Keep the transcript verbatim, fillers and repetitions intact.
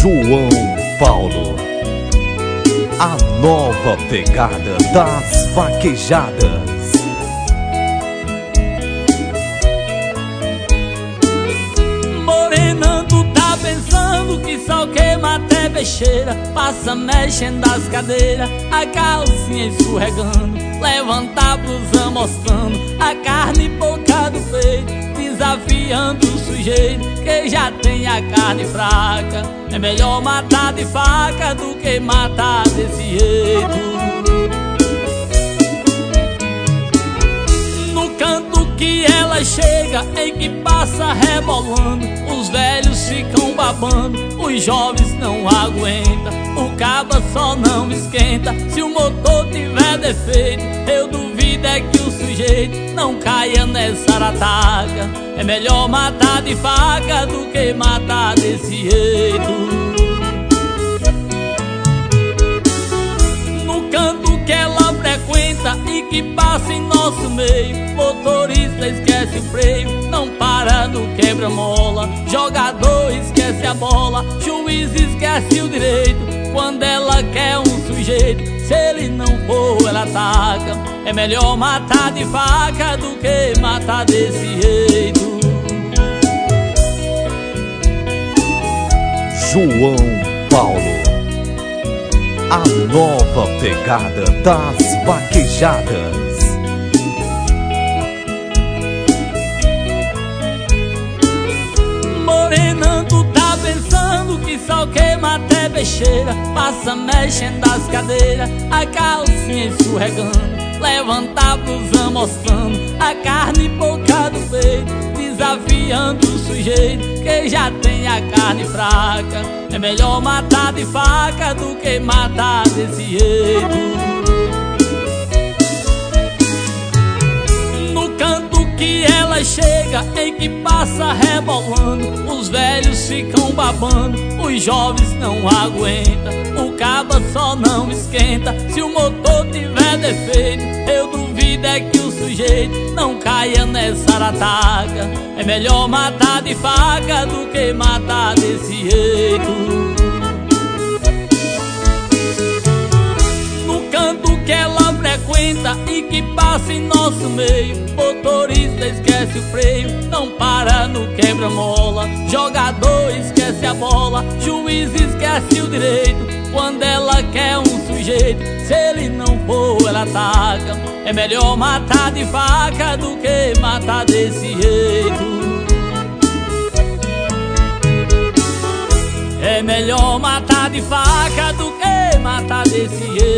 João Paulo, a nova pegada das vaquejadas. Morena, tu tá pensando que só queima até besteira. Passa mexendo as cadeiras, a calcinha escorregando, levanta a blusa mostrando a carne boca do peito, desafiando o sujeito que já tem a carne fraca. É melhor matar de faca do que matar desse jeito. No canto que ela chega, em que passa rebolando, os velhos ficam babando, os jovens não aguentam, o caba só não esquenta. Se o motor tiver defeito, eu duvido é que o sujeito não caia nessa arataca. É melhor matar de faca do que matar desse jeito. No canto que ela frequenta e que passa em nosso meio, motorista esquece o freio, não para no quebra-mola, jogador esquece a bola, juiz esquece o direito. Quando ela quer um sujeito, se ele não for, ela ataca. É melhor matar de faca do que matar desse jeito. João Paulo, a nova pegada das vaquejadas. Morena, tu tá pensando que só queima até besteira. Passa mexendo as cadeiras, a calcinha escorregando, levanta a blusa mostrando a carne boca do peito, desafiando o sujeito que já tem a carne fraca. É melhor matar de faca do que matar desse jeito. No canto que ela chega, em que passa rebolando, os velhos ficam babando, os jovens não aguentam, o caba só não esquenta. Se o motor tiver defeito, eu duvido é que o sujeito não caia nessa arataca. É melhor matar de faca do que matar desse jeito. No canto que ela frequenta e que passa em nosso meio, motorista esquece o freio, não para no quebra-mola, jogador esquece a bola, juiz esquece o direito. Quando ela quer um sujeito, se ele não for, ela ataca. É melhor matar de faca do que matar desse jeito. É melhor matar de faca do que matar desse jeito.